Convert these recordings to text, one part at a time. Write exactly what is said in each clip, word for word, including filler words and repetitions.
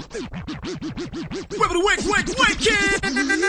Wake, wake, wake, kid!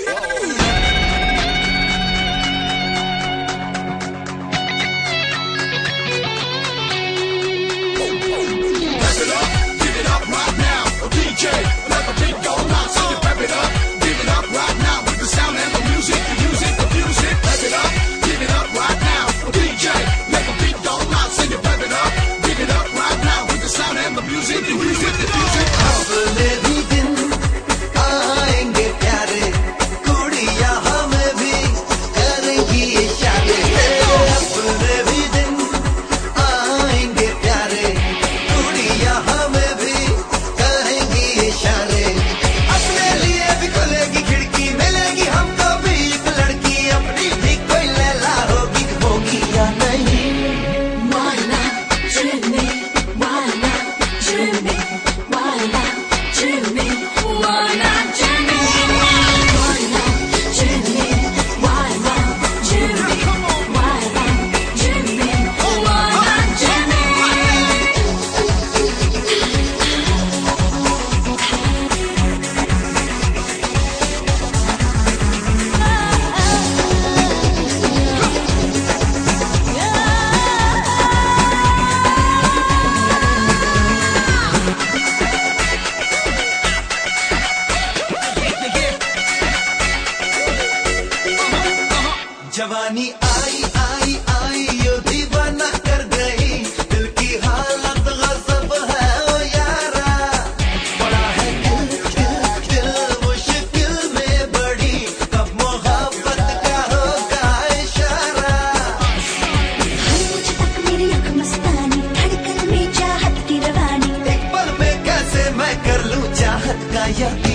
जवानी आई आई आई यो दीवाना कर गई, दिल की हालत गजब है ओ यारा। बड़ा है दिल दिल दिल मुश्किल में बड़ी, कब मोहब्बत का होगा इशारा। मुझ तक मेरी आँख मस्तानी, धड़कन में चाहत की रवानी, एक पल में कैसे मैं कर लूं चाहत का यकीन।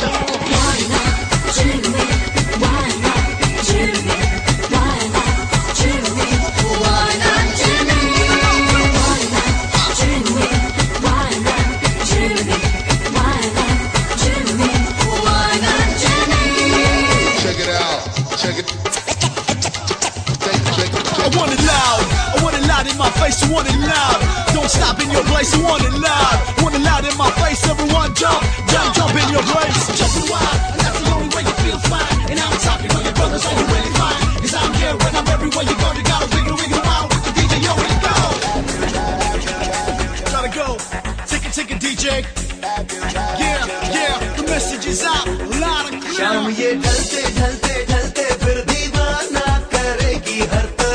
In my face, you want it loud. Don't stop in your place, you want it loud. Want it loud in my face, everyone jump, jump, jump in your place. Jumping wild, and that's the only way you feel fine. And I'm talking to your brothers, are you really fine? Cause I'm here when I'm everywhere you go. You gotta wiggle, wiggle around with the D J, yo, here you go. Gotta go, take it, take it, D J. Yeah, yeah, the message is out, loud and clear. शाम ये ढलते ढलते ढलते फिर दीवाना करेगी हर तरफ।